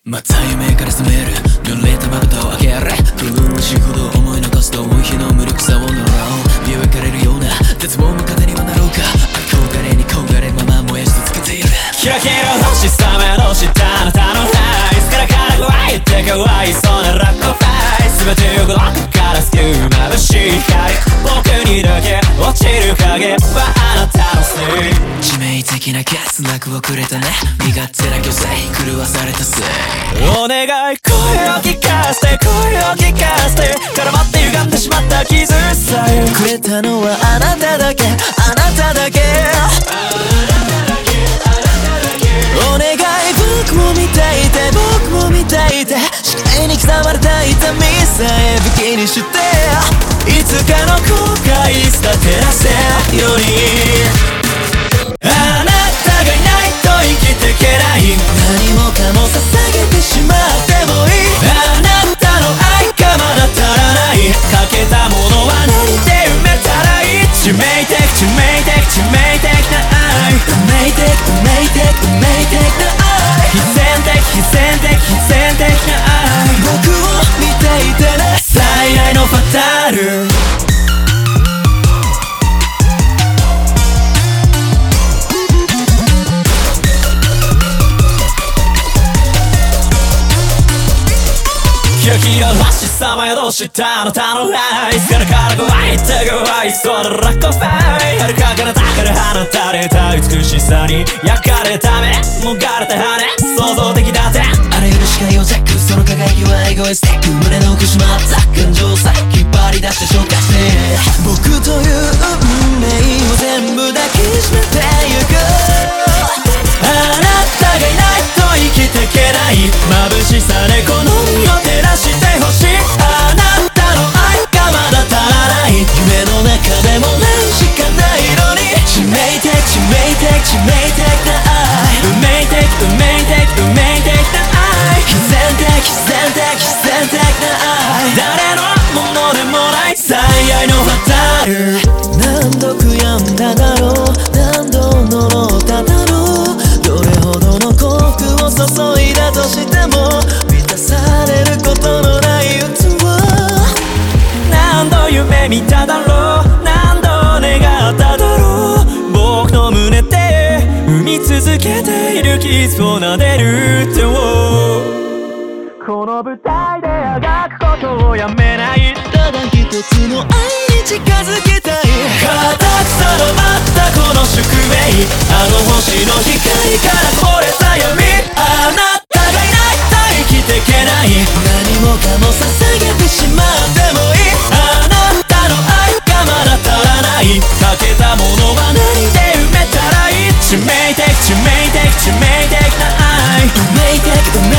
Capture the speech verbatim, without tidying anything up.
また夢から覚める濡れたまぶたを開ける苦しいほど思い残す遠い日の無力さを呪う身を焼かれるような絶望も糧にはなろうか憧れに焦がれまま燃やし続けているキラキラ星さめの下あなたのライスからから乾いてかわいそうなラッコファイス全てをこの奥から救う眩しい光僕にだけ落ちる影はあなたのせい致命的な欠落をくれたね身勝手な虚勢狂わされたせいお願い声を聞かせて声を聞かせて絡まって歪んでしまった傷さえくれたのはあなただけあなただけお願い僕を見ていて僕を見ていて視界に刻まれた痛みさえ武器にしていつかの後悔さ照らせようにあなたがいないと生きてけない何もかも捧げてしまってもいいあなたの愛がまだ足らないかけたものは何で埋めたらいい致命的致命的致命的な愛運命的運命的運命的な愛必然的必然的必然的な愛僕を見ていてね最大のファタルキラキラ星さま宿したあなたのアイスからから乾いてかわいそうなラッコファイ遥か彼方から放たれた美しさに焼かれた目もがれた羽想像的だってあらゆる視界をチェックその輝きはエゴイスティック胸の奥しまった感情さ引っ張り出して消化して僕という運命を全部抱きしめてゆくあなたがいないと生きてけない眩しさでこの身を照らしてほしいあなたの愛がまだ足らない夢の中でも何しかないのに致命的致命的致命的な愛運命的運命的運命的な愛必然的必然的必然的な愛誰のものでもない最愛のファタル何度悔やんだだろう何度呪っただろうどれほどの幸福を注いだとしても満たされることのない器何度夢見ただろう何度願っただろう僕の胸で生み続けている傷を撫でる手をこの舞台であがくことをやめないただ一つの愛に近づきたい固く定まったこの宿命あの星の光からこぼれた闇あなたがいないと生きてけない何もかも捧げてしまってもいいあなたの愛がまだ足らないかけたものは何で埋めたらいい致命的致命的致命的な愛運命的運命